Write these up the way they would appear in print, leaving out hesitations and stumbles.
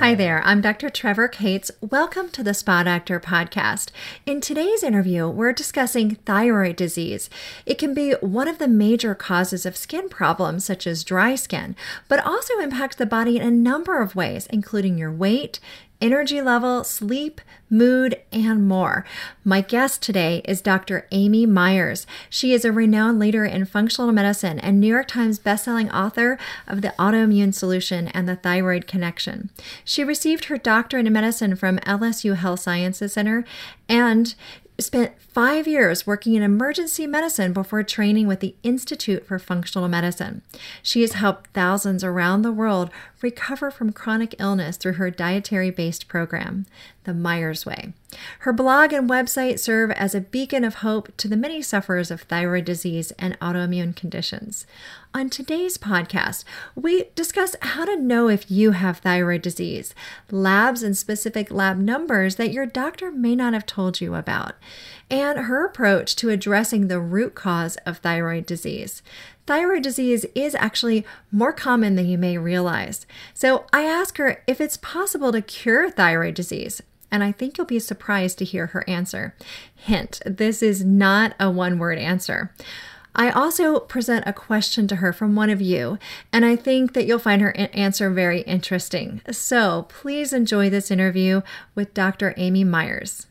Hi there, I'm Dr. Trevor Cates. Welcome to the Spa Doctor podcast. In today's interview, we're discussing thyroid disease. It can be one of the major causes of skin problems, such as dry skin, but also impacts the body in a number of ways, including your weight, energy level, sleep, mood, and more. My guest today is Dr. Amy Myers. She is a renowned leader in functional medicine and New York Times bestselling author of The Autoimmune Solution and The Thyroid Connection. She received her doctorate in medicine from LSU Health Sciences Center and spent 5 years working in emergency medicine before training with the Institute for Functional Medicine. She has helped thousands around the world recover from chronic illness through her dietary-based program, The Myers Way. Her blog and website serve as a beacon of hope to the many sufferers of thyroid disease and autoimmune conditions. On today's podcast, we discuss how to know if you have thyroid disease, labs and specific lab numbers that your doctor may not have told you about, and her approach to addressing the root cause of thyroid disease. Thyroid disease is actually more common than you may realize. So I asked her if it's possible to cure thyroid disease, and I think you'll be surprised to hear her answer. Hint, this is not a one-word answer. I also present a question to her from one of you, and I think that you'll find her answer very interesting. So please enjoy this interview with Dr. Amy Myers.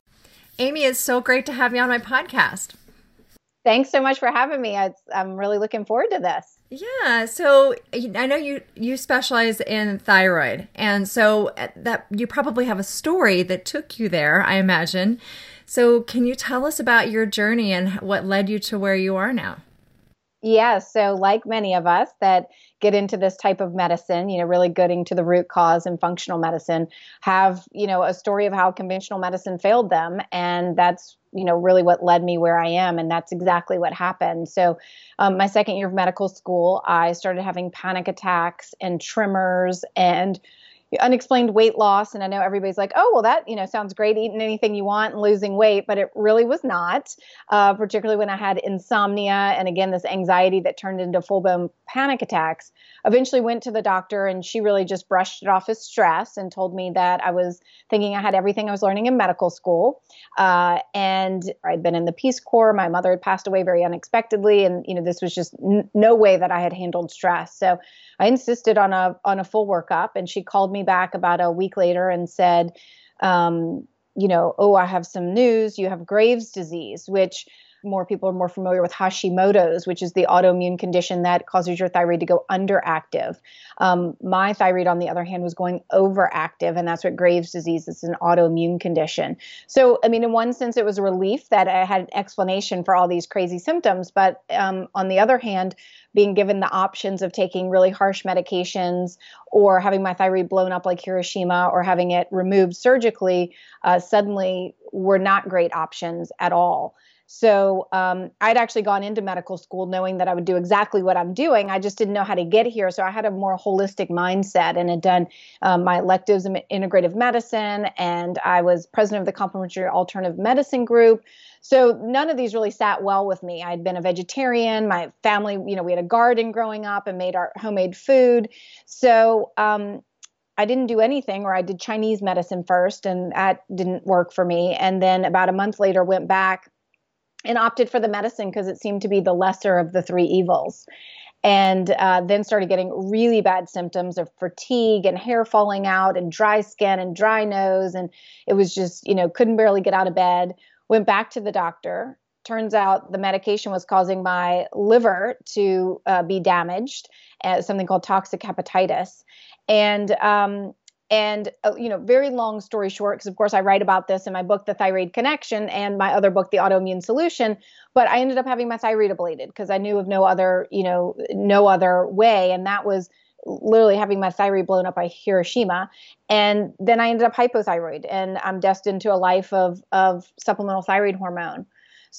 Amy, it's so great to have you on my podcast. Thanks so much for having me. I'm really looking forward to this. Yeah, so I know you specialize in thyroid, and so that you probably have a story that took you there, I imagine. So can you tell us about your journey and what led you to where you are now? Yeah, so like many of us that get into this type of medicine, really getting to the root cause in functional medicine, have, a story of how conventional medicine failed them. And that's, really what led me where I am. And that's exactly what happened. So my second year of medical school, I started having panic attacks and tremors and unexplained weight loss. And I know everybody's like, oh, well, that, sounds great, eating anything you want and losing weight, but it really was not, particularly when I had insomnia. And again, this anxiety that turned into full-blown panic attacks. Eventually went to the doctor and she really just brushed it off as stress and told me that I was thinking I had everything I was learning in medical school. And I'd been in the Peace Corps. My mother had passed away very unexpectedly. And, this was just no way that I had handled stress. So I insisted on a full workup, and she called me back about a week later and said, I have some news. You have Graves' disease, which more people are more familiar with Hashimoto's, which is the autoimmune condition that causes your thyroid to go underactive. My thyroid, on the other hand, was going overactive, and that's what Graves' disease is, an autoimmune condition. So, in one sense, it was a relief that I had an explanation for all these crazy symptoms. But on the other hand, being given the options of taking really harsh medications or having my thyroid blown up like Hiroshima or having it removed surgically, suddenly were not great options at all. So I'd actually gone into medical school knowing that I would do exactly what I'm doing. I just didn't know how to get here. So I had a more holistic mindset and had done my electives in integrative medicine, and I was president of the Complementary Alternative Medicine Group. So none of these really sat well with me. I'd been a vegetarian. My family, we had a garden growing up and made our homemade food. So I didn't do anything, or I did Chinese medicine first, and that didn't work for me. And then about a month later, went back and opted for the medicine because it seemed to be the lesser of the three evils. And then started getting really bad symptoms of fatigue and hair falling out and dry skin and dry nose. And it was just, couldn't barely get out of bed. Went back to the doctor. Turns out the medication was causing my liver to be damaged, something called toxic hepatitis. And very long story short, because of course I write about this in my book, The Thyroid Connection, and my other book, The Autoimmune Solution, but I ended up having my thyroid ablated because I knew of no other way. And that was literally having my thyroid blown up by Hiroshima. And then I ended up hypothyroid, and I'm destined to a life of supplemental thyroid hormone. So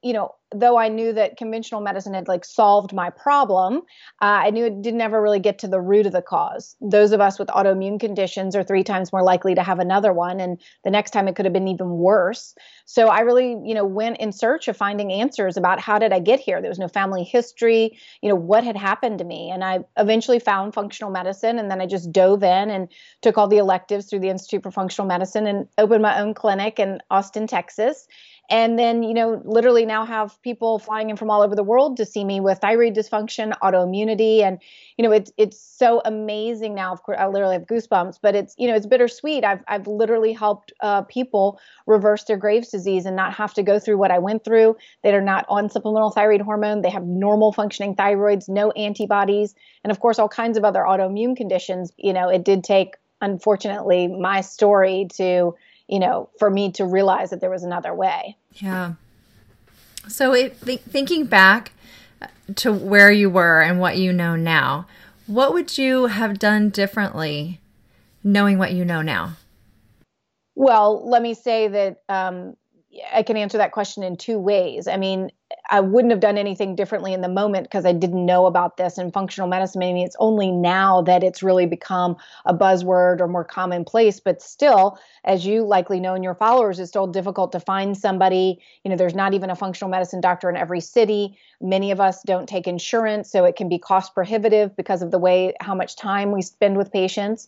though I knew that conventional medicine had like solved my problem, I knew it didn't ever really get to the root of the cause. Those of us with autoimmune conditions are 3 times more likely to have another one. And the next time it could have been even worse. So I really, went in search of finding answers about how did I get here? There was no family history, what had happened to me? And I eventually found functional medicine. And then I just dove in and took all the electives through the Institute for Functional Medicine and opened my own clinic in Austin, Texas. And then, literally now have people flying in from all over the world to see me with thyroid dysfunction, autoimmunity. And, it's so amazing now. Of course, I literally have goosebumps, but it's bittersweet. I've literally helped people reverse their Graves' disease and not have to go through what I went through. They are not on supplemental thyroid hormone. They have normal functioning thyroids, no antibodies, and of course, all kinds of other autoimmune conditions. It did take, unfortunately, my story to for me to realize that there was another way. Yeah. So thinking back to where you were and what you know now, what would you have done differently knowing what you know now? Well, let me say that I can answer that question in 2 ways. I mean, I wouldn't have done anything differently in the moment because I didn't know about this in functional medicine. I mean, it's only now that it's really become a buzzword or more commonplace, but still, as you likely know in your followers, it's still difficult to find somebody. There's not even a functional medicine doctor in every city. Many of us don't take insurance, so it can be cost prohibitive because of how much time we spend with patients.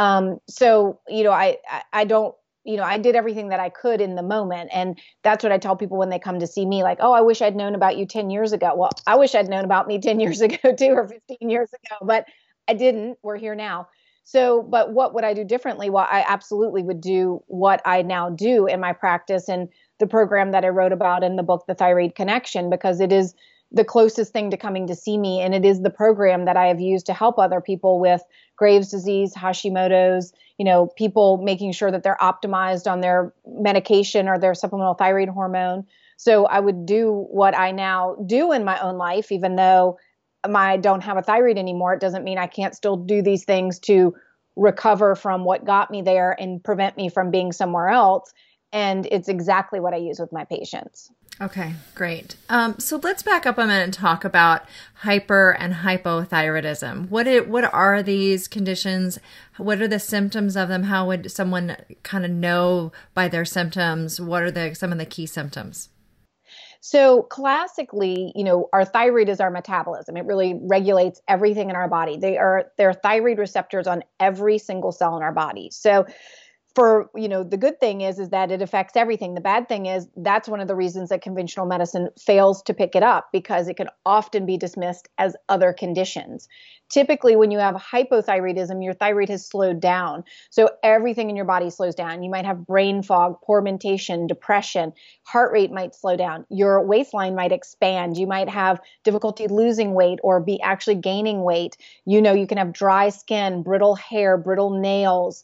I don't. I did everything that I could in the moment. And that's what I tell people when they come to see me, like, oh, I wish I'd known about you 10 years ago. Well, I wish I'd known about me 10 years ago too, or 15 years ago, but I didn't. We're here now. So, but what would I do differently? Well, I absolutely would do what I now do in my practice and the program that I wrote about in the book, The Thyroid Connection, because it is the closest thing to coming to see me. And it is the program that I have used to help other people with Graves' disease, Hashimoto's, people making sure that they're optimized on their medication or their supplemental thyroid hormone. So I would do what I now do in my own life, even though I don't have a thyroid anymore. It doesn't mean I can't still do these things to recover from what got me there and prevent me from being somewhere else. And it's exactly what I use with my patients. Okay, great. So let's back up a minute and talk about hyper and hypothyroidism. What are these conditions? What are the symptoms of them? How would someone kind of know by their symptoms? What are some of the key symptoms? So classically, our thyroid is our metabolism. It really regulates everything in our body. There are thyroid receptors on every single cell in our body. So the good thing is that it affects everything. The bad thing is that's one of the reasons that conventional medicine fails to pick it up, because it can often be dismissed as other conditions. Typically, when you have hypothyroidism, your thyroid has slowed down. So everything in your body slows down. You might have brain fog, poor mentation, depression, heart rate might slow down. Your waistline might expand. You might have difficulty losing weight or be actually gaining weight. You can have dry skin, brittle hair, brittle nails,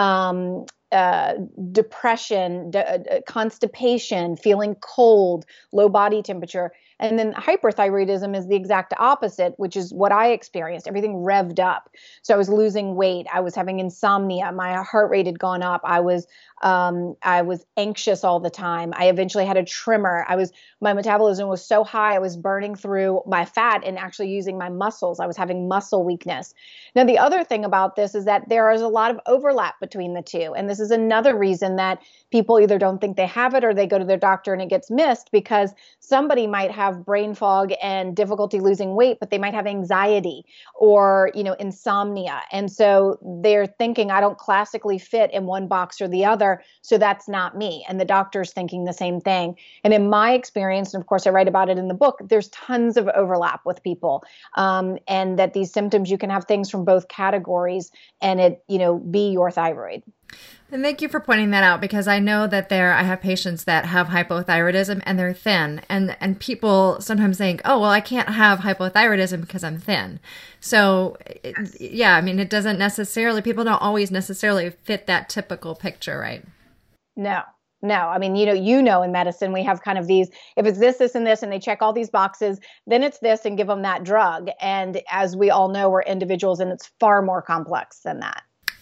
depression, constipation, feeling cold, low body temperature. And then hyperthyroidism is the exact opposite, which is what I experienced. Everything revved up. So I was losing weight. I was having insomnia. My heart rate had gone up. I was anxious all the time. I eventually had a tremor. My metabolism was so high. I was burning through my fat and actually using my muscles. I was having muscle weakness. Now, the other thing about this is that there is a lot of overlap between the two. And this is another reason that people either don't think they have it or they go to their doctor and it gets missed, because somebody might have brain fog and difficulty losing weight, but they might have anxiety or, insomnia. And so they're thinking, I don't classically fit in one box or the other, so that's not me. And the doctor's thinking the same thing. And in my experience, and of course I write about it in the book, there's tons of overlap with people, and that these symptoms, you can have things from both categories and it, be your thyroid. And thank you for pointing that out, because I know that I have patients that have hypothyroidism and they're thin, and people sometimes think, oh, well, I can't have hypothyroidism because I'm thin. So it doesn't necessarily, people don't always necessarily fit that typical picture, right? No. I mean, in medicine, we have kind of these, if it's this, and this, and they check all these boxes, then it's this and give them that drug. And as we all know, we're individuals and it's far more complex than that.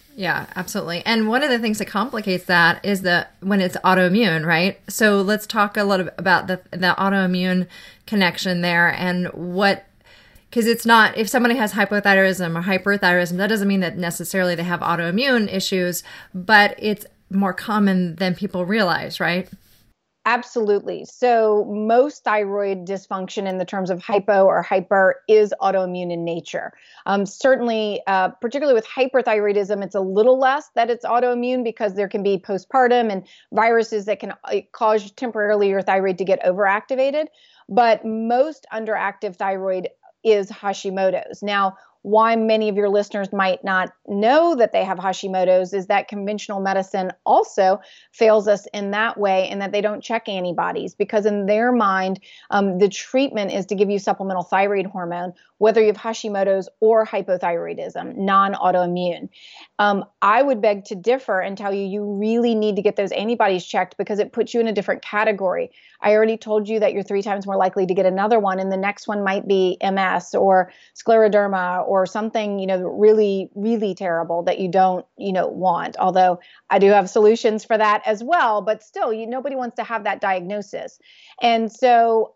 Yeah, absolutely. And one of the things that complicates that is that when it's autoimmune, right? So let's talk a little bit about the autoimmune connection there and what, because it's not, if somebody has hypothyroidism or hyperthyroidism, that doesn't mean that necessarily they have autoimmune issues, but it's more common than people realize, right? Absolutely. So most thyroid dysfunction in the terms of hypo or hyper is autoimmune in nature. Certainly, particularly with hyperthyroidism, it's a little less that it's autoimmune because there can be postpartum and viruses that can cause temporarily your thyroid to get overactivated. But most underactive thyroid is Hashimoto's. Now, why many of your listeners might not know that they have Hashimoto's is that conventional medicine also fails us in that way, in that they don't check antibodies, because in their mind, the treatment is to give you supplemental thyroid hormone, whether you have Hashimoto's or hypothyroidism, non-autoimmune. I would beg to differ and tell you, you really need to get those antibodies checked because it puts you in a different category. I already told you that you're 3 times more likely to get another one, and the next one might be MS or scleroderma or something, really, really terrible that you don't, want. Although I do have solutions for that as well, but still, nobody wants to have that diagnosis. And so,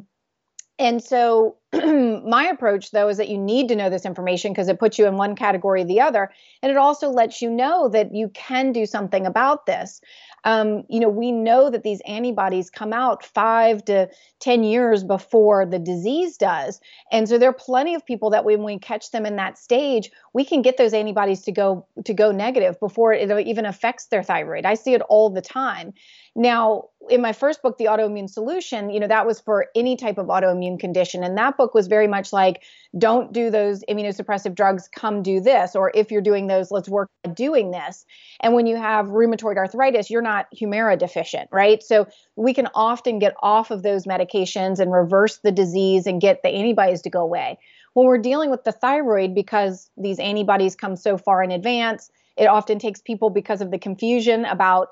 my approach, though, is that you need to know this information because it puts you in one category or the other. And it also lets you know that you can do something about this. We know that these antibodies come out 5 to 10 years before the disease does. And so there are plenty of people that when we catch them in that stage, we can get those antibodies to go negative before it even affects their thyroid. I see it all the time. Now, in my first book, The Autoimmune Solution, that was for any type of autoimmune condition. And that book was very much like, don't do those immunosuppressive drugs, come do this. Or if you're doing those, let's work on doing this. And when you have rheumatoid arthritis, you're not Humira deficient, right? So we can often get off of those medications and reverse the disease and get the antibodies to go away. When we're dealing with the thyroid, because these antibodies come so far in advance, it often takes people, because of the confusion about,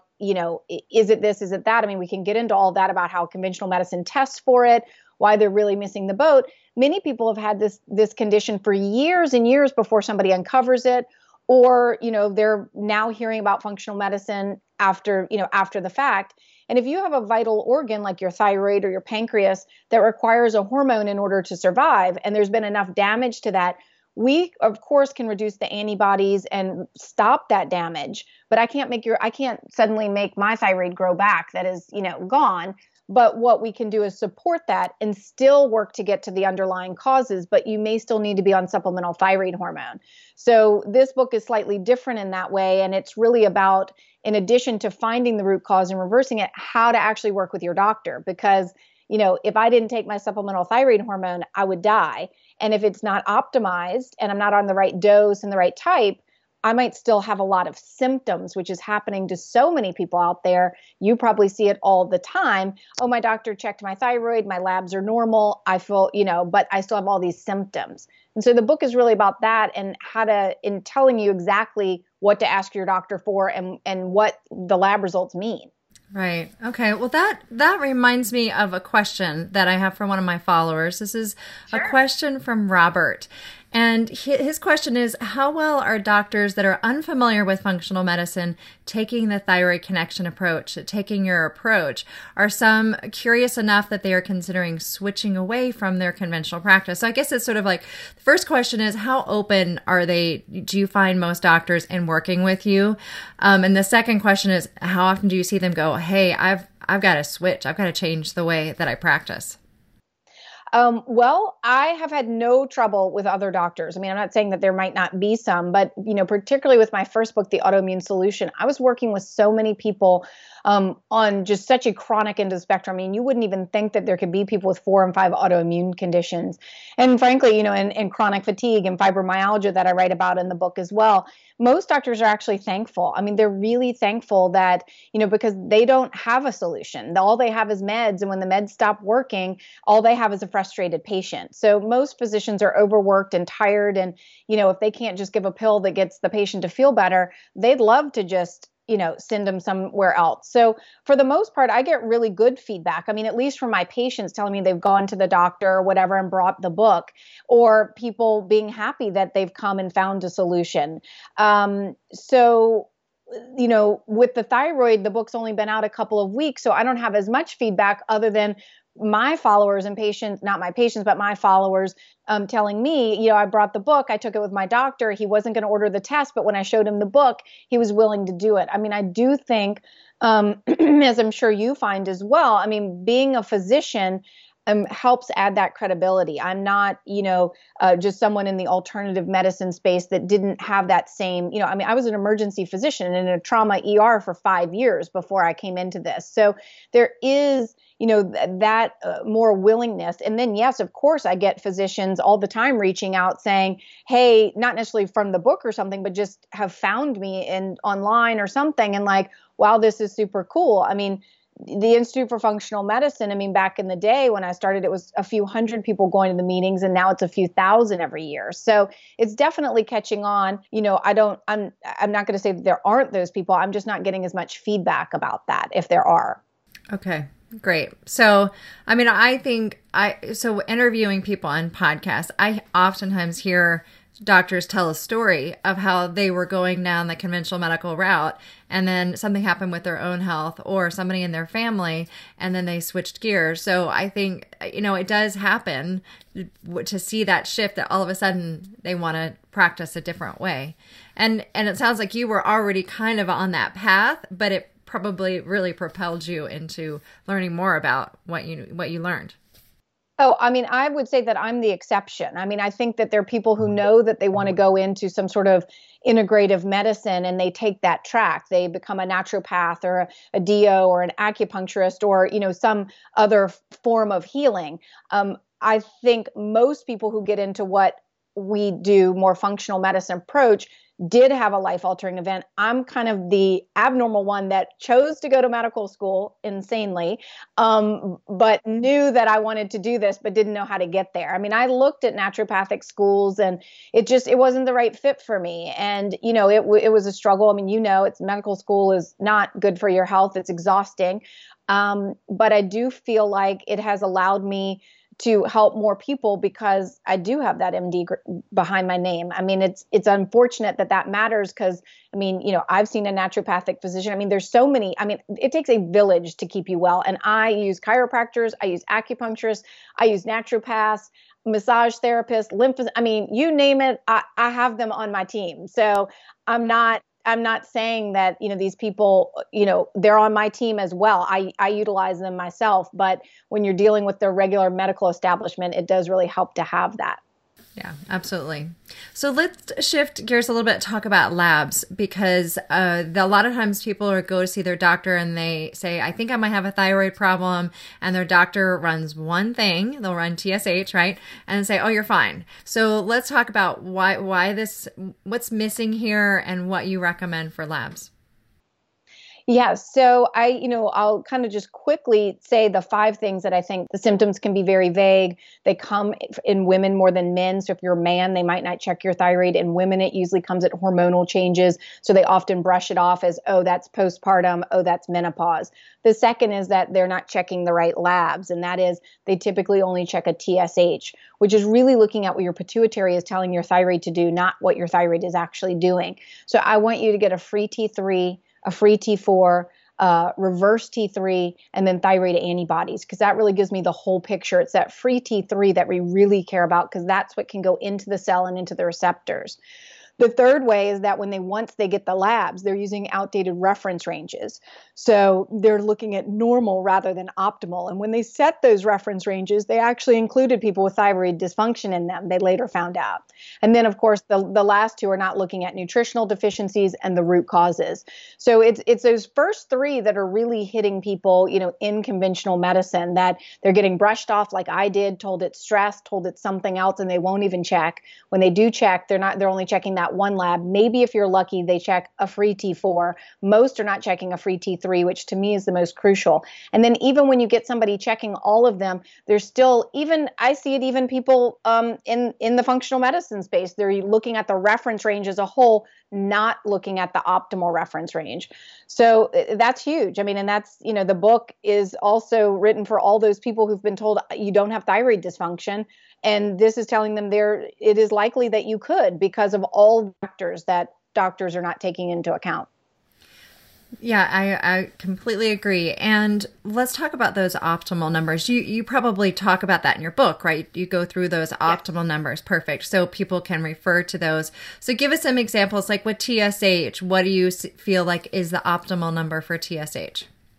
is it this, is it that? I mean, we can get into all that about how conventional medicine tests for it, why they're really missing the boat. Many people have had this condition for years and years before somebody uncovers it, or, they're now hearing about functional medicine after the fact. And if you have a vital organ like your thyroid or your pancreas that requires a hormone in order to survive, and there's been enough damage to that, we, of course, can reduce the antibodies and stop that damage, but I can't suddenly make my thyroid grow back that is, gone. But what we can do is support that and still work to get to the underlying causes, but you may still need to be on supplemental thyroid hormone. So this book is slightly different in that way, and it's really about, in addition to finding the root cause and reversing it, how to actually work with your doctor. Because if I didn't take my supplemental thyroid hormone, I would die. And if it's not optimized and I'm not on the right dose and the right type, I might still have a lot of symptoms, which is happening to so many people out there. You probably see it all the time. Oh, my doctor checked my thyroid, my labs are normal. I feel, but I still have all these symptoms. And so the book is really about that and in telling you exactly what to ask your doctor for and what the lab results mean. Right. Okay. Well, that reminds me of a question that I have from one of my followers. This is a question from Robert. And his question is, how well are doctors that are unfamiliar with functional medicine taking the thyroid connection approach, taking your approach? Are some curious enough that they are considering switching away from their conventional practice? So I guess it's sort of like, the first question is, how open are they? Do you find most doctors in working with you? And the second question is, how often do you see them go, hey, I've got to switch. I've got to change the way that I practice? Well, I have had no trouble with other doctors. I mean, I'm not saying that there might not be some, but, particularly with my first book, The Autoimmune Solution, I was working with so many people on just such a chronic end of the spectrum. I mean, you wouldn't even think that there could be people with 4 and 5 autoimmune conditions. And frankly, and chronic fatigue and fibromyalgia that I write about in the book as well. Most doctors are actually thankful. I mean, they're really thankful that, because they don't have a solution. All they have is meds. And when the meds stop working, all they have is a frustrated patient. So most physicians are overworked and tired. And, if they can't just give a pill that gets the patient to feel better, they'd love to just send them somewhere else. So for the most part, I get really good feedback. I mean, at least from my patients telling me they've gone to the doctor or whatever and brought the book, or people being happy that they've come and found a solution. So with the thyroid, the book's only been out a couple of weeks, so I don't have as much feedback other than my followers and patients, not my patients, but my followers telling me, I brought the book, I took it with my doctor. He wasn't going to order the test, but when I showed him the book, he was willing to do it. I mean, I do think, as I'm sure you find as well, I mean, being a physician helps add that credibility. I'm not, just someone in the alternative medicine space that didn't have that same, I mean, I was an emergency physician in a trauma ER for 5 years before I came into this. So there is, that more willingness. And then, yes, of course, I get physicians all the time reaching out saying, hey, not necessarily from the book or something, but just have found me online or something. And like, wow, this is super cool. I mean, the Institute for Functional Medicine, I mean, back in the day when I started, it was a few hundred people going to the meetings, and now it's a few thousand every year. So it's definitely catching on. I'm not going to say that there aren't those people. I'm just not getting as much feedback about that if there are. Okay, great. So, I mean, I think so interviewing people on podcasts, I oftentimes hear doctors tell a story of how they were going down the conventional medical route and then something happened with their own health or somebody in their family and then they switched gears. So I think, it does happen to see that shift that all of a sudden they want to practice a different way. And it sounds like you were already kind of on that path, but it probably really propelled you into learning more about what you learned. Oh, I mean, I would say that I'm the exception. I mean, I think that there are people who know that they want to go into some sort of integrative medicine and they take that track. They become a naturopath or a DO or an acupuncturist or, some other form of healing. I think most people who get into what we do, more functional medicine approach, did have a life-altering event. I'm kind of the abnormal one that chose to go to medical school insanely, but knew that I wanted to do this, but didn't know how to get there. I mean, I looked at naturopathic schools and it wasn't the right fit for me. And, it was a struggle. I mean, it's medical school is not good for your health. It's exhausting. But I do feel like it has allowed me to help more people because I do have that MD behind my name. I mean, it's unfortunate that matters because, I mean, I've seen a naturopathic physician. I mean, there's so many. I mean, it takes a village to keep you well. And I use chiropractors, I use acupuncturists, I use naturopaths, massage therapists, I mean, you name it, I have them on my team. So I'm not saying that, these people, they're on my team as well. I utilize them myself, but when you're dealing with the regular medical establishment, it does really help to have that. Yeah, absolutely. So let's shift gears a little bit, talk about labs, because a lot of times people go to see their doctor and they say, I think I might have a thyroid problem. And their doctor runs one thing, they'll run TSH, right? And say, oh, you're fine. So let's talk about what's missing here and what you recommend for labs. Yeah. So I'll kind of just quickly say the 5 things that I think the symptoms can be very vague. They come in women more than men. So if you're a man, they might not check your thyroid. In women, it usually comes at hormonal changes. So they often brush it off as, oh, that's postpartum. Oh, that's menopause. The second is that they're not checking the right labs. And that is they typically only check a TSH, which is really looking at what your pituitary is telling your thyroid to do, not what your thyroid is actually doing. So I want you to get a free T3, a free T4, reverse T3, and then thyroid antibodies, because that really gives me the whole picture. It's that free T3 that we really care about because that's what can go into the cell and into the receptors. The third way is that once they get the labs, they're using outdated reference ranges. So they're looking at normal rather than optimal. And when they set those reference ranges, they actually included people with thyroid dysfunction in them, they later found out. And then, of course, the last 2 are not looking at nutritional deficiencies and the root causes. So it's those first 3 that are really hitting people, in conventional medicine, that they're getting brushed off like I did, told it's stress, told it's something else, and they won't even check. When they do check, they're only checking that that one lab. Maybe if you're lucky, they check a free T4. Most are not checking a free T3, which to me is the most crucial. And then even when you get somebody checking all of them, there's still, even I see it, even people in the functional medicine space, they're looking at the reference range as a whole, not looking at the optimal reference range. So that's huge. I mean, and that's, the book is also written for all those people who've been told you don't have thyroid dysfunction. And this is telling them it is likely that you could, because of all factors that doctors are not taking into account. Yeah, I completely agree. And let's talk about those optimal numbers. You probably talk about that in your book, right? You go through those optimal numbers. Perfect. So people can refer to those. So give us some examples, like with TSH. What do you feel like is the optimal number for TSH?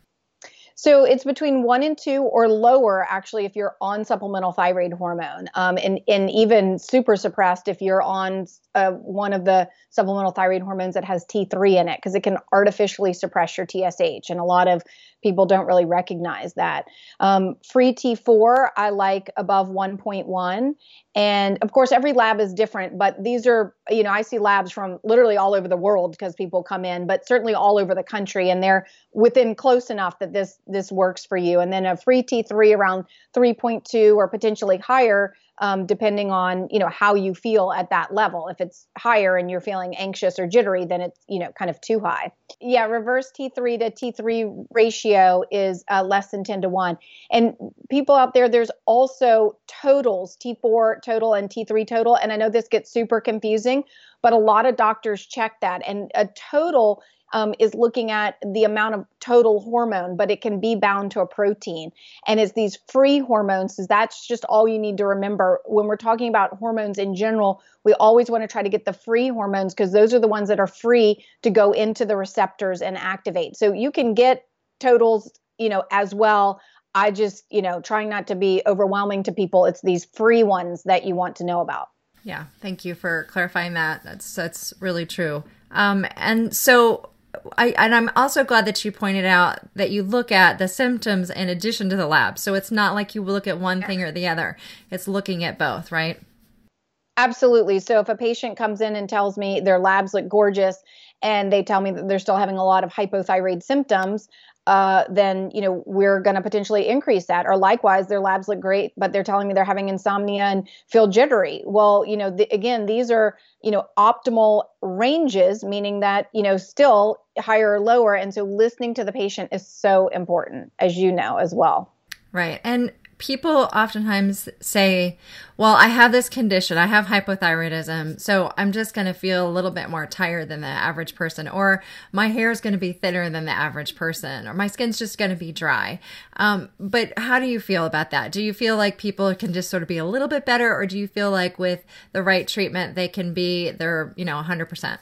So it's between 1 and 2 or lower, actually, if you're on supplemental thyroid hormone, and even super suppressed if you're on one of the supplemental thyroid hormones that has T3 in it, because it can artificially suppress your TSH. And a lot of people don't really recognize that. Free T4, I like above 1.1. And of course, every lab is different, but these are, I see labs from literally all over the world because people come in, but certainly all over the country, and they're within close enough that this works for you. And then a free T3 around 3.2 or potentially higher, depending on, how you feel at that level. If it's higher and you're feeling anxious or jittery, then it's, kind of too high. Yeah, reverse T3 to T3 ratio is less than 10 to 1. And people out there, there's also totals, T4 total and T3 total. And I know this gets super confusing, but a lot of doctors check that. And a total is looking at the amount of total hormone, but it can be bound to a protein. And it's these free hormones, that's just all you need to remember. When we're talking about hormones in general, we always want to try to get the free hormones, because those are the ones that are free to go into the receptors and activate. So you can get totals, as well. I just, trying not to be overwhelming to people. It's these free ones that you want to know about. Yeah. Thank you for clarifying that. That's really true. And so I'm also glad that you pointed out that you look at the symptoms in addition to the lab. So it's not like you look at one thing or the other. It's looking at both, right? Absolutely. So if a patient comes in and tells me their labs look gorgeous and they tell me that they're still having a lot of hypothyroid symptoms, then, we're going to potentially increase that. Or likewise, their labs look great, but they're telling me they're having insomnia and feel jittery. Well, again, these are, optimal ranges, meaning that, still higher or lower. And so listening to the patient is so important, as you know, as well. Right. And people oftentimes say, well, I have this condition, I have hypothyroidism, so I'm just going to feel a little bit more tired than the average person, or my hair is going to be thinner than the average person, or my skin's just going to be dry. But how do you feel about that? Do you feel like people can just sort of be a little bit better, or do you feel like with the right treatment, they're 100%?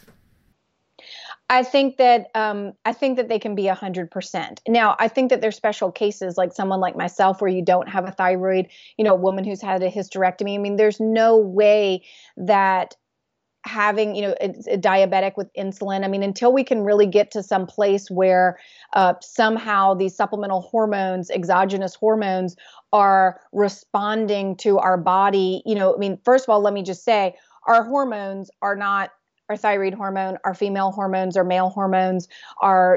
I think that they can be 100%. Now, I think that there's special cases, like someone like myself, where you don't have a thyroid, a woman who's had a hysterectomy. I mean, there's no way that having, a diabetic with insulin, I mean, until we can really get to some place where somehow these supplemental hormones, exogenous hormones, are responding to our body, first of all, let me just say, our hormones are not our thyroid hormone, our female hormones, our male hormones, our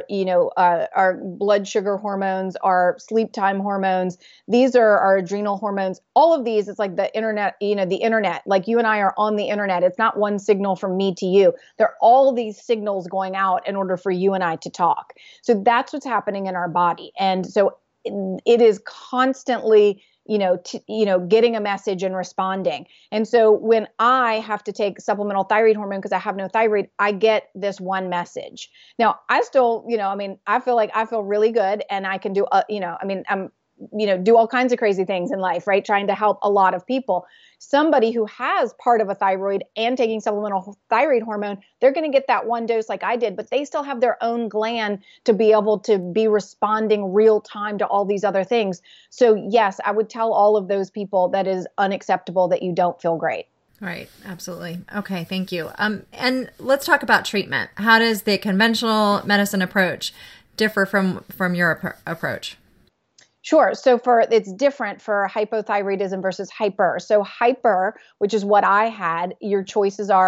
blood sugar hormones, our sleep time hormones. These are our adrenal hormones. All of these, it's like the internet, the internet, like you and I are on the internet. It's not one signal from me to you. There are all these signals going out in order for you and I to talk. So that's what's happening in our body. And so it is constantly getting a message and responding. And so when I have to take supplemental thyroid hormone because I have no thyroid, I get this one message. Now, I still, I feel really good, and I can do, I'm do all kinds of crazy things in life, right? Trying to help a lot of people. Somebody who has part of a thyroid and taking supplemental thyroid hormone, they're going to get that one dose like I did, but they still have their own gland to be able to be responding real time to all these other things. So yes, I would tell all of those people that is unacceptable that you don't feel great. Right. Absolutely. Okay. Thank you. And let's talk about treatment. How does the conventional medicine approach differ from your approach? Sure. So it's different for hypothyroidism versus hyper. So hyper, which is what I had, your choices are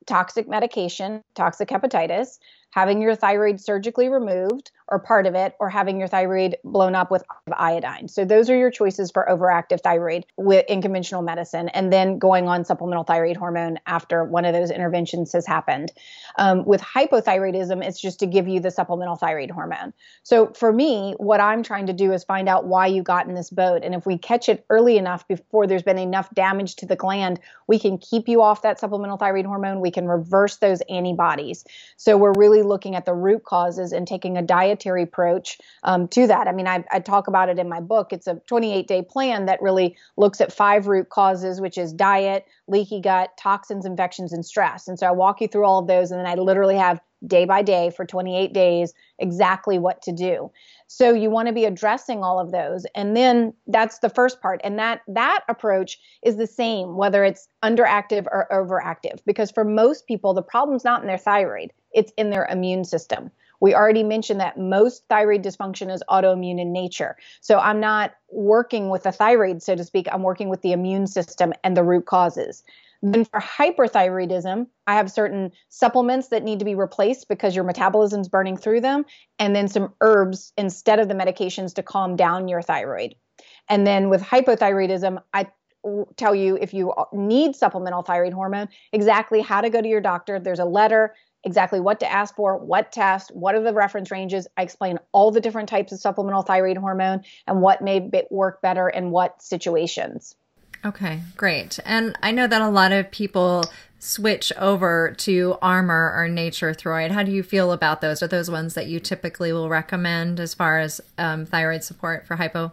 toxic medication, toxic hepatitis, having your thyroid surgically removed or part of it, or having your thyroid blown up with iodine. So those are your choices for overactive thyroid in conventional medicine, and then going on supplemental thyroid hormone after one of those interventions has happened. With hypothyroidism, it's just to give you the supplemental thyroid hormone. So for me, what I'm trying to do is find out why you got in this boat. And if we catch it early enough before there's been enough damage to the gland, we can keep you off that supplemental thyroid hormone. We can reverse those antibodies. So we're really looking at the root causes and taking a dietary approach to that. I mean, I talk about it in my book. It's a 28-day plan that really looks at 5 root causes, which is diet, leaky gut, toxins, infections, and stress. And so I walk you through all of those, and then I literally have day by day for 28 days exactly what to do. So you want to be addressing all of those. And then that's the first part. And that approach is the same, whether it's underactive or overactive, because for most people, the problem's not in their thyroid, it's in their immune system. We already mentioned that most thyroid dysfunction is autoimmune in nature. So I'm not working with the thyroid, so to speak. I'm working with the immune system and the root causes. Then for hyperthyroidism, I have certain supplements that need to be replaced because your metabolism's burning through them, and then some herbs instead of the medications to calm down your thyroid. And then with hypothyroidism, I tell you if you need supplemental thyroid hormone, exactly how to go to your doctor. There's a letter, exactly what to ask for, what test, what are the reference ranges. I explain all the different types of supplemental thyroid hormone and what may work better in what situations. Okay, great. And I know that a lot of people switch over to Armour or NatureThyroid. How do you feel about those? Are those ones that you typically will recommend as far as thyroid support for hypo?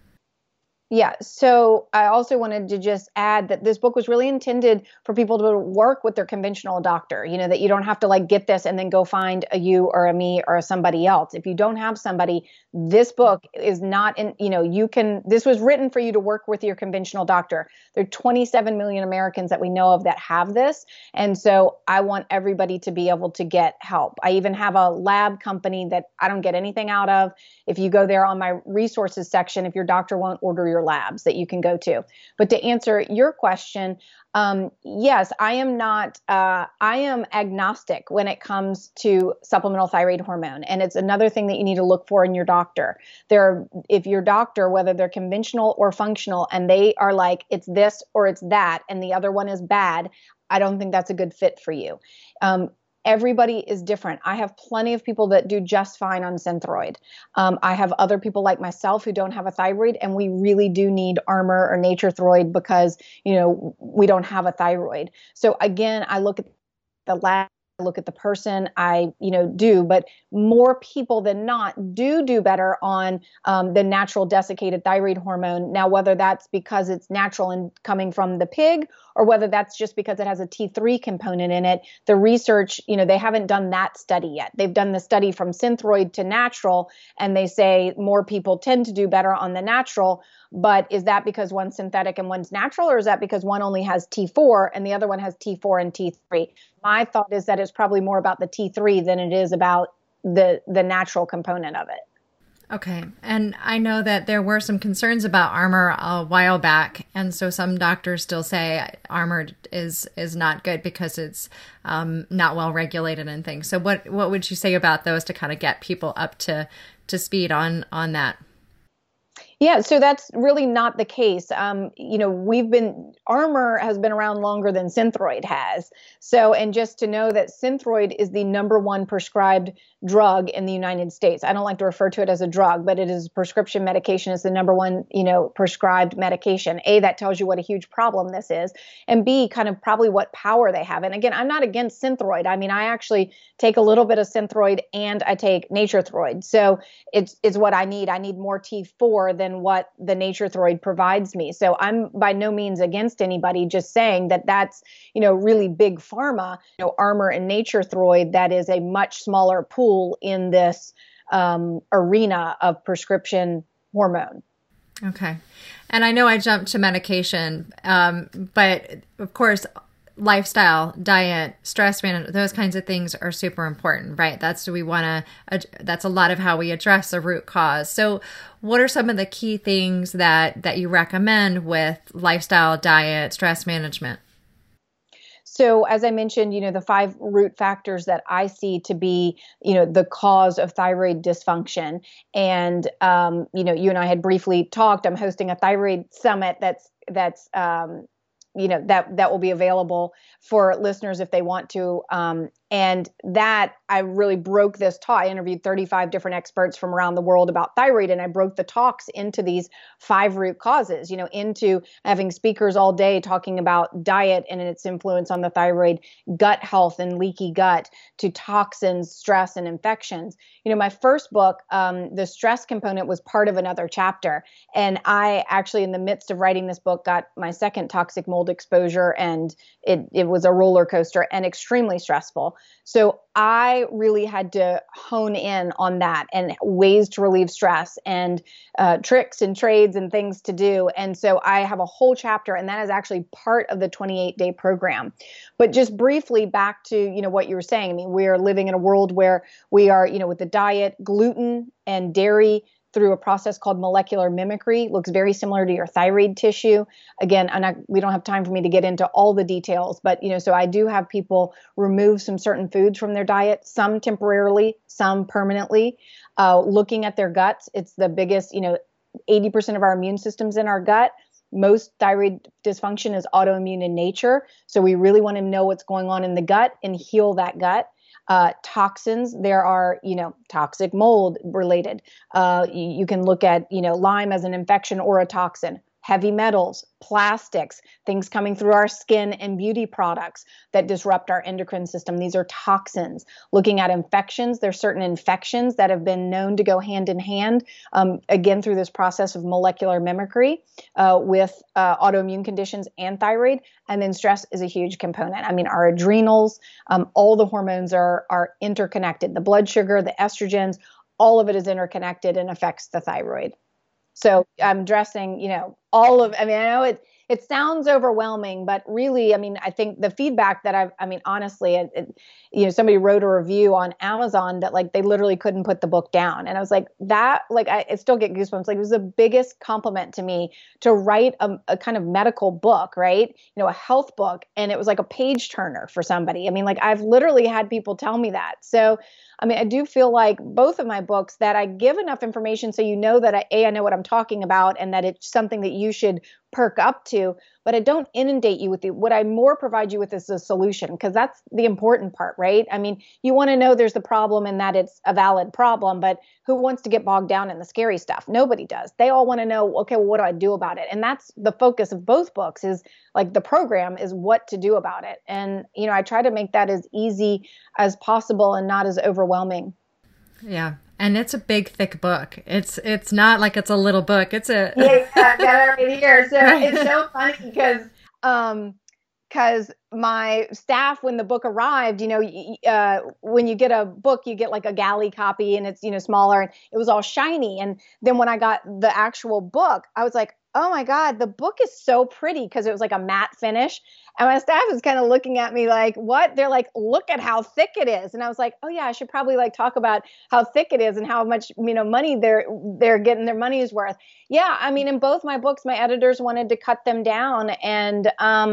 Yeah. So I also wanted to just add that this book was really intended for people to work with their conventional doctor, that you don't have to get this and then go find a you or a me or somebody else. If you don't have somebody, this book is not this was written for you to work with your conventional doctor. There are 27 million Americans that we know of that have this. And so I want everybody to be able to get help. I even have a lab company that I don't get anything out of. If you go there on my resources section, if your doctor won't order your labs, that you can go to. But to answer your question, yes, I am agnostic when it comes to supplemental thyroid hormone. And it's another thing that you need to look for in your doctor. If your doctor, whether they're conventional or functional, and they are like, it's this or it's that, and the other one is bad, I don't think that's a good fit for you. Everybody is different. I have plenty of people that do just fine on Synthroid. I have other people like myself who don't have a thyroid, and we really do need Armour or NatureThyroid because, we don't have a thyroid. So again, I look at the lab, I look at the person, but more people than not do better on the natural desiccated thyroid hormone. Now, whether that's because it's natural and coming from the pig, or whether that's just because it has a T3 component in it, the research, they haven't done that study yet. They've done the study from Synthroid to natural, and they say more people tend to do better on the natural. But is that because one's synthetic and one's natural, or is that because one only has T4 and the other one has T4 and T3? My thought is that it's probably more about the T3 than it is about the natural component of it. Okay. And I know that there were some concerns about Armour a while back. And so some doctors still say Armour is not good because it's not well regulated and things. So what would you say about those to kind of get people up to speed on that? Yeah, so that's really not the case. Armour has been around longer than Synthroid has. So, and just to know that Synthroid is the #1 prescribed drug in the United States. I don't like to refer to it as a drug, but it is prescription medication. It's the #1, prescribed medication. A, that tells you what a huge problem this is. And B, kind of probably what power they have. And again, I'm not against Synthroid. I mean, I actually take a little bit of Synthroid and I take NatureThyroid. So it's what I need. I need more T4 than what the NatureThyroid provides me. So I'm by no means against anybody, just saying that that's, really big pharma, Armour and NatureThyroid, that is a much smaller pool in this arena of prescription hormone. Okay. And I know I jumped to medication, but of course, lifestyle, diet, stress management, those kinds of things are super important, right? That's a lot of how we address the root cause. So what are some of the key things that you recommend with lifestyle, diet, stress management? So as I mentioned, the 5 root factors that I see to be, the cause of thyroid dysfunction. And, you and I had briefly talked. I'm hosting a thyroid summit that will be available for listeners if they want to. And that I really broke this talk. I interviewed 35 different experts from around the world about thyroid, and I broke the talks into these 5 root causes, into having speakers all day talking about diet and its influence on the thyroid, gut health and leaky gut, to toxins, stress, and infections. My first book, the stress component, was part of another chapter. And I actually, in the midst of writing this book, got my second toxic mold exposure, and it was a roller coaster and extremely stressful. So I really had to hone in on that and ways to relieve stress and tricks and trades and things to do. And so I have a whole chapter, and that is actually part of the 28-day program. But just briefly back to, what you were saying. I mean, we are living in a world where we are, with the diet, gluten and dairy, through a process called molecular mimicry, looks very similar to your thyroid tissue. Again, we don't have time for me to get into all the details, but so I do have people remove some certain foods from their diet, some temporarily, some permanently. Looking at their guts, it's the biggest, 80% of our immune system's in our gut. Most thyroid dysfunction is autoimmune in nature. So we really want to know what's going on in the gut and heal that gut. Toxins, there are, toxic mold related. You can look at, Lyme as an infection or a toxin. Heavy metals, plastics, things coming through our skin, and beauty products that disrupt our endocrine system. These are toxins. Looking at infections, there's certain infections that have been known to go hand in hand, again, through this process of molecular mimicry with autoimmune conditions and thyroid. And then stress is a huge component. I mean, our adrenals, all the hormones are interconnected. The blood sugar, the estrogens, all of it is interconnected and affects the thyroid. So I'm addressing, I know it sounds overwhelming, but really, I think the feedback that honestly, somebody wrote a review on Amazon that they literally couldn't put the book down. And I was like, I still get goosebumps. It was the biggest compliment to me to write a kind of medical book, right? A health book. And it was like a page turner for somebody. I've literally had people tell me that. So, I do feel like both of my books that I give enough information so that I know what I'm talking about and that it's something that you should perk up to, but I don't inundate you with it. What I more provide you with is a solution, because that's the important part, right? You want to know there's the problem and that it's a valid problem, but who wants to get bogged down in the scary stuff? Nobody does. They all want to know, okay, well, what do I do about it? And that's the focus of both books, is the program is what to do about it. And, I try to make that as easy as possible and not as overwhelming. Yeah. And it's a big, thick book. It's not like it's a little book. It's a yeah, I've got it right here. So it's so funny because my staff, when the book arrived, when you get a book, you get like a galley copy, and it's smaller, and it was all shiny. And then when I got the actual book, I was like, oh my God, the book is so pretty, because it was like a matte finish. And my staff was kind of looking at me like, what? They're like, look at how thick it is. And I was like, oh yeah, I should probably talk about how thick it is and how much, money they're getting their money's worth. Yeah. In both my books, my editors wanted to cut them down, and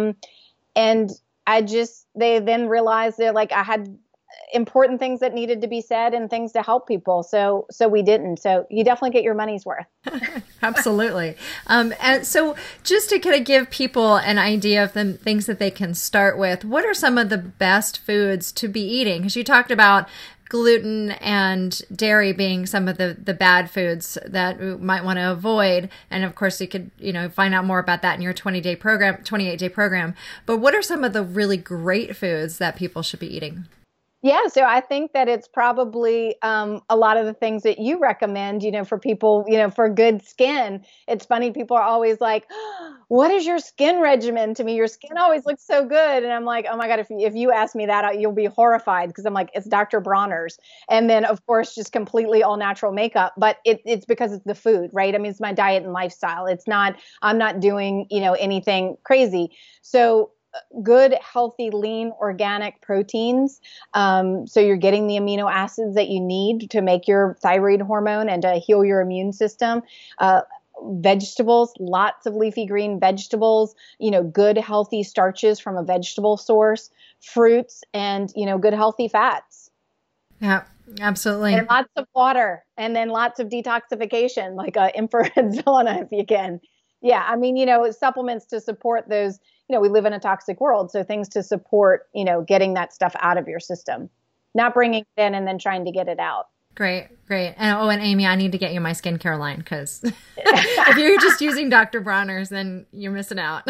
they then realized they're like, I had important things that needed to be said and things to help people. So we didn't. So you definitely get your money's worth. Absolutely. And so just to kind of give people an idea of the things that they can start with, what are some of the best foods to be eating? Because you talked about gluten and dairy being some of the bad foods that we might want to avoid. And of course you could, find out more about that in your 28-day program. But what are some of the really great foods that people should be eating? Yeah, so I think that it's probably a lot of the things that you recommend, for people, for good skin. It's funny, people are always like, oh, what is your skin regimen? To me, your skin always looks so good. And I'm like, oh my God, if you ask me that, you'll be horrified, because I'm like, it's Dr. Bronner's. And then, of course, just completely all natural makeup. But it's because it's the food, right? It's my diet and lifestyle. I'm not doing, anything crazy. So good, healthy, lean, organic proteins. So you're getting the amino acids that you need to make your thyroid hormone and to heal your immune system. vegetables, lots of leafy green vegetables, good healthy starches from a vegetable source, fruits, and, good healthy fats. Yeah, absolutely. And lots of water, and then lots of detoxification, like infrared sauna if you can. Yeah, I mean, supplements to support those, we live in a toxic world. So things to support, getting that stuff out of your system, not bringing it in and then trying to get it out. Great. And Amy, I need to get you my skincare line, because if you're just using Dr. Bronner's, then you're missing out.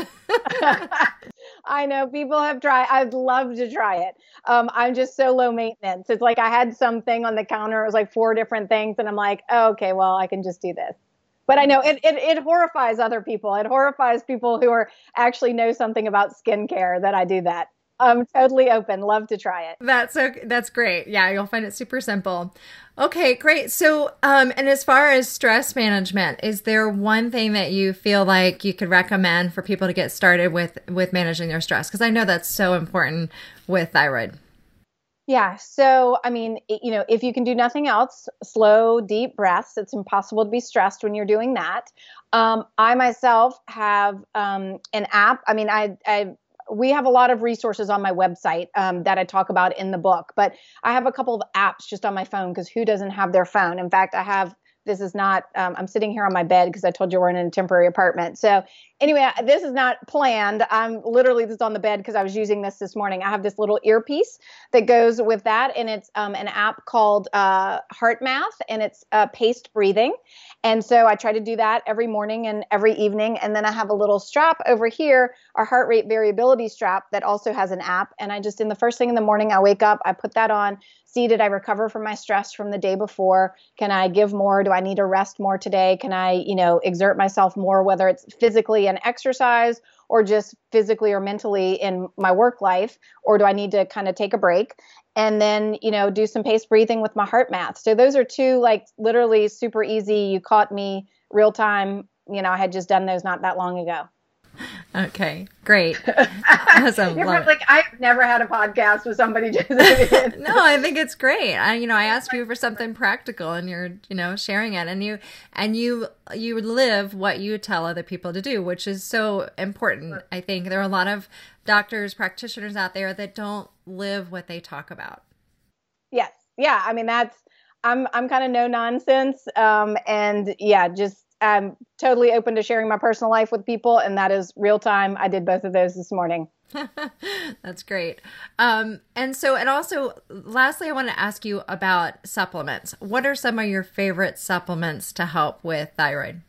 I know people have tried. I'd love to try it. I'm just so low maintenance. It's like I had something on the counter. It was like 4 different things. And I'm like, oh, okay, well, I can just do this. But I know it horrifies other people. It horrifies people who actually know something about skincare that I do that. I'm totally open. Love to try it. That's great. Yeah, you'll find it super simple. Okay, great. So, and as far as stress management, is there one thing that you feel like you could recommend for people to get started with managing their stress? Because I know that's so important with thyroid. Yeah. So, I mean, if you can do nothing else, slow, deep breaths. It's impossible to be stressed when you're doing that. I myself have an app. I mean, we have a lot of resources on my website that I talk about in the book, but I have a couple of apps just on my phone, because who doesn't have their phone? In fact, this is not, I'm sitting here on my bed because I told you we're in a temporary apartment. So anyway, this is not planned. I'm literally just on the bed because I was using this morning. I have this little earpiece that goes with that. And it's an app called HeartMath, and it's paced breathing. And so I try to do that every morning and every evening. And then I have a little strap over here, our heart rate variability strap, that also has an app. And I just, in the first thing in the morning, I wake up, I put that on, see, did I recover from my stress from the day before? Can I give more? Do I need to rest more today? Can I, exert myself more, whether it's physically and exercise, or just physically or mentally in my work life? Or do I need to kind of take a break? And then, do some paced breathing with my HeartMath. So those are 2, like, literally super easy. You caught me real time. I had just done those not that long ago. Okay, great. Awesome. You're like, I've never had a podcast with somebody just No, I think it's great. I asked you for something practical, and you're, sharing it, and you live what you tell other people to do, which is so important. I think there are a lot of doctors, practitioners out there that don't live what they talk about. Yes. Yeah. I mean, I'm kind of no nonsense. And yeah, I'm totally open to sharing my personal life with people, and that is real time. I did both of those this morning. That's great. And also, lastly, I want to ask you about supplements. What are some of your favorite supplements to help with thyroid?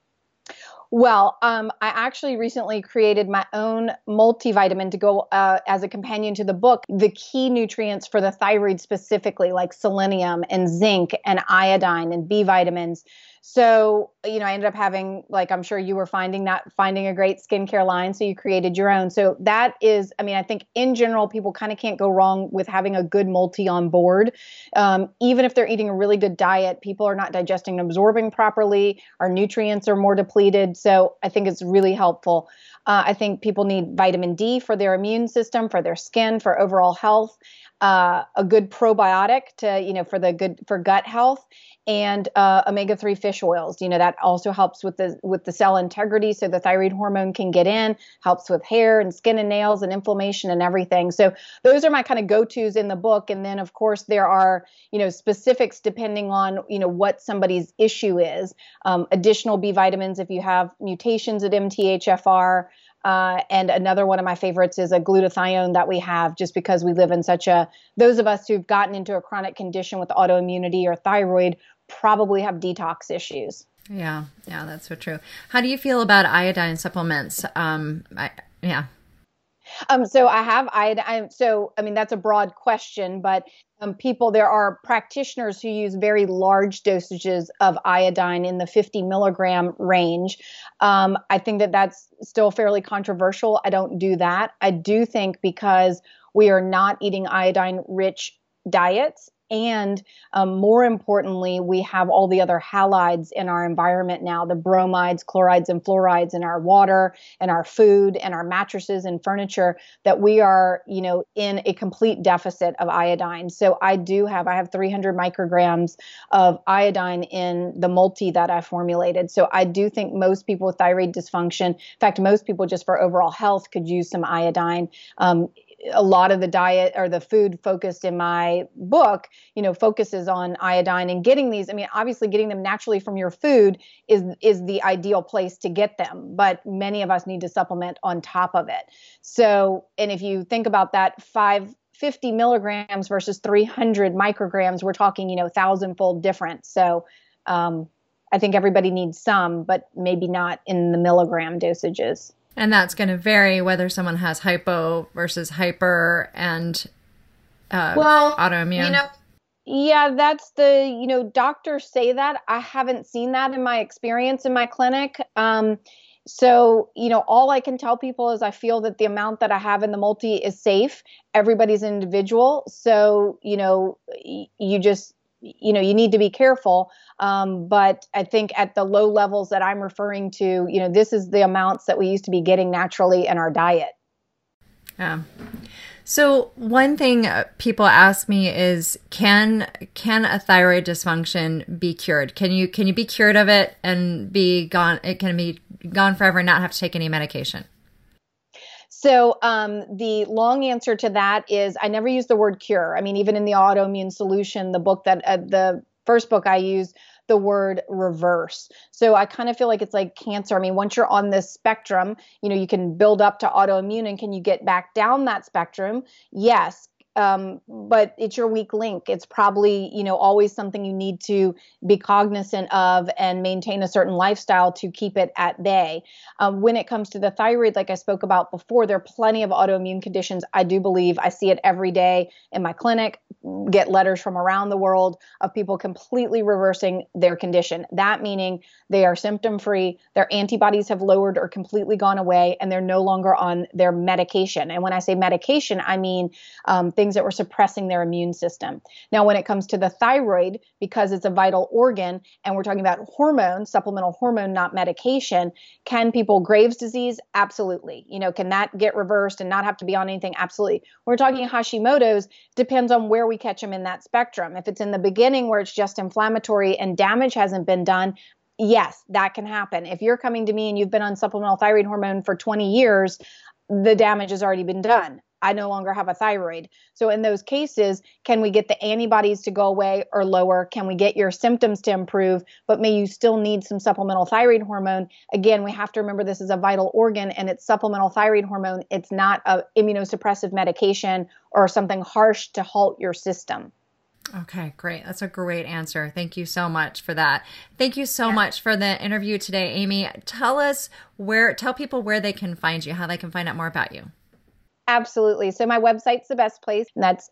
Well, I actually recently created my own multivitamin to go as a companion to the book. The key nutrients for the thyroid specifically, like selenium and zinc and iodine and B vitamins. So, I ended up having, like, I'm sure you were finding a great skincare line. So you created your own. So that is, I think in general, people kind of can't go wrong with having a good multi on board. Even if they're eating a really good diet, people are not digesting and absorbing properly. Our nutrients are more depleted. So I think it's really helpful. I think people need vitamin D for their immune system, for their skin, for overall health. A good probiotic for gut health, and omega-3 fish oils. That also helps with the cell integrity, so the thyroid hormone can get in, helps with hair and skin and nails and inflammation and everything. So those are my kind of go-tos in the book. And then of course there are, specifics depending on, what somebody's issue is. Additional B vitamins if you have mutations at MTHFR. And another one of my favorites is a glutathione that we have, just because we live in those of us who've gotten into a chronic condition with autoimmunity or thyroid probably have detox issues. Yeah, that's so true. How do you feel about iodine supplements? So I have iodine. So, that's a broad question, but there are practitioners who use very large dosages of iodine in the 50 milligram range. I think that that's still fairly controversial. I don't do that. I do think because we are not eating iodine rich diets, And more importantly, we have all the other halides in our environment now, the bromides, chlorides, and fluorides in our water and our food and our mattresses and furniture, that we are, in a complete deficit of iodine. So I have 300 micrograms of iodine in the multi that I formulated. So I do think most people with thyroid dysfunction, in fact, most people just for overall health, could use some iodine. A lot of the diet or the food focused in my book, focuses on iodine and getting these. I mean, obviously getting them naturally from your food is the ideal place to get them, but many of us need to supplement on top of it. So, and if you think about that, 50 milligrams versus 300 micrograms, we're talking, 1,000-fold difference. So, I think everybody needs some, but maybe not in the milligram dosages. And that's going to vary whether someone has hypo versus hyper and autoimmune. Yeah, that's the, doctors say that. I haven't seen that in my experience in my clinic. So, all I can tell people is I feel that the amount that I have in the multi is safe. Everybody's individual. So, you just, you need to be careful. But I think at the low levels that I'm referring to, this is the amounts that we used to be getting naturally in our diet. Yeah. So one thing people ask me is, can a thyroid dysfunction be cured? Can you be cured of it and be gone? It can be gone forever and not have to take any medication? So the long answer to that is I never use the word cure. I mean, even in the autoimmune solution, the book that the first book I used the word reverse. So I kind of feel like it's like cancer. I mean, once you're on this spectrum, you can build up to autoimmune, and can you get back down that spectrum? Yes. But it's your weak link. It's probably, always something you need to be cognizant of and maintain a certain lifestyle to keep it at bay. When it comes to the thyroid, like I spoke about before, there are plenty of autoimmune conditions. I do believe I see it every day in my clinic, get letters from around the world of people completely reversing their condition. That meaning they are symptom free, their antibodies have lowered or completely gone away, and they're no longer on their medication. And when I say medication, I mean things that were suppressing their immune system. Now, when it comes to the thyroid, because it's a vital organ and we're talking about hormone, supplemental hormone, not medication, can people Graves' disease? Absolutely. Can that get reversed and not have to be on anything? Absolutely. When we're talking Hashimoto's, depends on where we catch them in that spectrum. If it's in the beginning where it's just inflammatory and damage hasn't been done, yes, that can happen. If you're coming to me and you've been on supplemental thyroid hormone for 20 years, the damage has already been done. I no longer have a thyroid. So in those cases, can we get the antibodies to go away or lower? Can we get your symptoms to improve? But may you still need some supplemental thyroid hormone? Again, we have to remember this is a vital organ and it's supplemental thyroid hormone. It's not an immunosuppressive medication or something harsh to halt your system. Okay, great. That's a great answer. Thank you so much for that. Thank you so much for the interview today, Amy. Tell people where they can find you, how they can find out more about you. Absolutely. So my website's the best place, and that's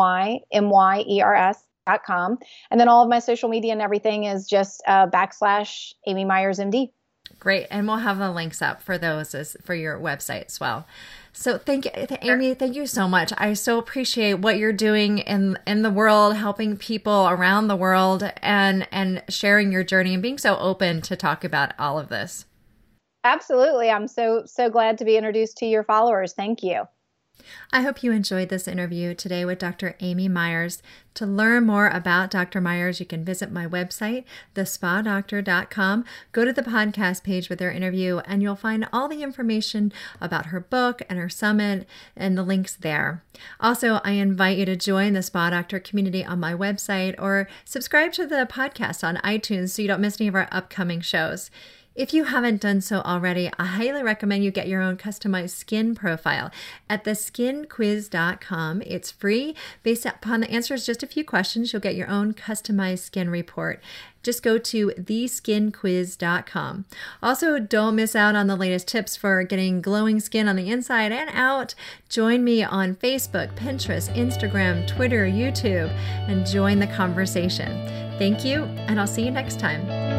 amymyers.com. And then all of my social media and everything is just / Amy Myers MD. Great. And we'll have the links up for those for your website as well. So thank you, Amy. Thank you so much. I so appreciate what you're doing in the world, helping people around the world and sharing your journey and being so open to talk about all of this. Absolutely. I'm so glad to be introduced to your followers. Thank you. I hope you enjoyed this interview today with Dr. Amy Myers. To learn more about Dr. Myers, you can visit my website, thespadoctor.com. Go to the podcast page with her interview, and you'll find all the information about her book and her summit and the links there. Also, I invite you to join the Spa Doctor community on my website or subscribe to the podcast on iTunes so you don't miss any of our upcoming shows. If you haven't done so already, I highly recommend you get your own customized skin profile at theskinquiz.com. It's free. Based upon the answers, just a few questions, you'll get your own customized skin report. Just go to theskinquiz.com. Also, don't miss out on the latest tips for getting glowing skin on the inside and out. Join me on Facebook, Pinterest, Instagram, Twitter, YouTube, and join the conversation. Thank you, and I'll see you next time.